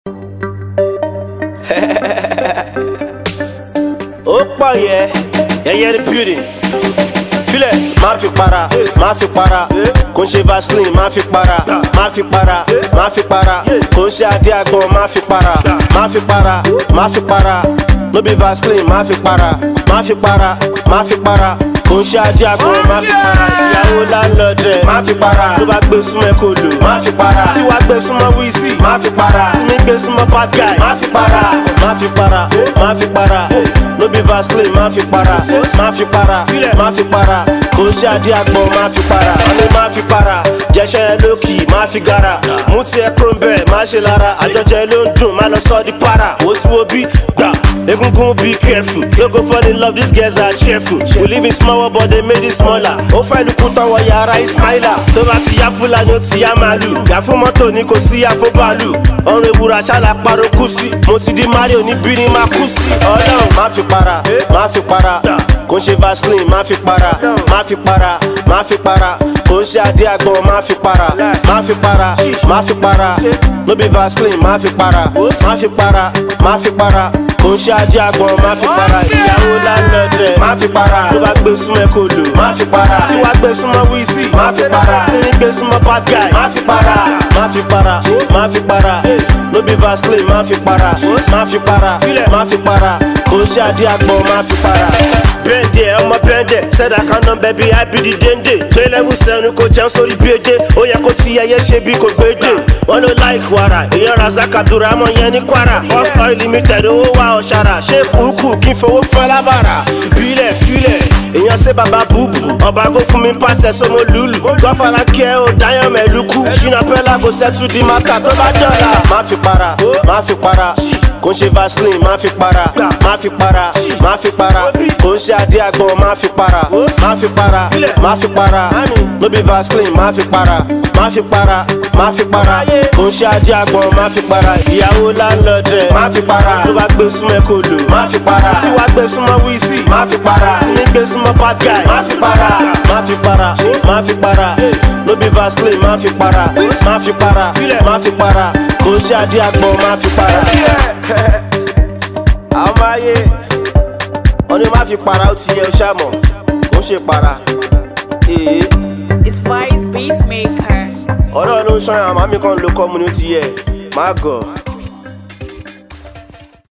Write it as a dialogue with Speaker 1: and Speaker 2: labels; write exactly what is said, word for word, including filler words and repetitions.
Speaker 1: Oh boy, yeah, yeah, yeah, the beauty. Feel it, ma fi para, ma fi para. Konche Vaseline, ma fi para, ma fi para, ma fi para. Konche Adiago, ma fi para, ma fi para, ma fi para. No be Vaseline, ma fi para, ma fi para, ma fi para. Konche Adiago, ma fi para. Ìyàwó landlord, ma fi para. Tó bá gbé súnmọ́ kò lò, ma fi para. Tí wàá gbé súnmọ́ Wizzy, ma fi para. Simi gbé súnmọ́ bad guy, ma fi para, ma fi para, ma fi para. No be Vaseline, ma fi para, ma fi para, ma fi para. Konche Adiago, ma fi para. Mami ma fi para, jẹ́ṣẹ́ lókì, ma fi gara. Mú tiẹ̀ kúrò ńbẹ̀, má ṣe lára. Àjọjẹ ló ń dùn, má lọ sọ di para. Wo sí wo bí gbà, egungun be careful. No go fall in love, these girls are cheerful. We live in small world, but they made it smaller. Ó fẹ́ lukú tán wọ yàrá Ismaila. Tó bá ti yá Fúlàní, ó ti yá màálù. Yà fún mọ́tò ní kò sí àfó bàálù. Ọrùn ewúrà ṣálá parọ́ kú sí. Mo ti di Mario níbí ni máa kú sí. Ọlọ́run má fi para, má fi para. Konche Vaseline, má fi para, má fi para, má fi para. Konche Adiago, má fi para, má fi para, má fi para. No be Vaseline, má fi para, má fi para, má fi para. Konche Adiago, má fi para. Ìyàwó landlord, má fi para. Tó bá gbé súnmọ́ kò lò, má fi para. Tí wàá gbé súnmọ́ Wizzy, má fi para. Simi gbé súnmọ́ bad guy, má fi para, má fi para, má fi para. No be Vaseline, má fi para, má fi para, má fi para. Konche Adiago, má fi para. Bẹ́ndé ọmọ bẹ́ndé, said I can't know baby I be the dende. Gbé level sẹ́nu kò jẹun sórí bédé. Ó yẹ kó ti ẹyẹ ṣe bí kò gbédè. Wọ́n ló like wàrà, èèyàn Razak Abdulrahman yẹn ní Kwara. First Oil Limited owó wa ọ̀ṣàrà. Ṣé kúkú kí n fowó fún lábàrà? Bílẹ̀ fílẹ̀, èèyàn ṣe bàbá búbù. Ọba go fún mi pàṣẹ sọmọ lùlù. Gọ́fàrà kí ẹ ò dáyọ̀ mẹ́lùkù. Ṣínà Pẹ́lá go settle di maka tó bá dọ̀la. Má fi para, má fi para. Konche Vaseline, má fi para, má fi para, má fi para. Konche Adiago, má fi para, má fi para, má fi para. No be Vaseline, má fi para, má fi para, má fi para. Konche Adiago, má fi para. Ìyàwó landlord, má fi para. Tó bá gbé súnmọ́ kò lò, má fi para. Tí wàá gbé súnmọ́ Wizzy, má fi para. Simi gbé súnmọ́ bad guy, má fi para, má fi para, má fi para. No be Vaseline, má fi para, má fi para, má fi para. Konche Adiago, má fi para. Àwọn ayé wọ́n ní má fi para ó ti yẹ ó ṣàmọ̀ kó ṣe para.
Speaker 2: It's Vice Beatmaker.
Speaker 1: Ọ̀rọ̀ ló ń ṣọyàn àmọ́ mi kan ló kọ́ mu ní ó ti yẹ má gọ̀.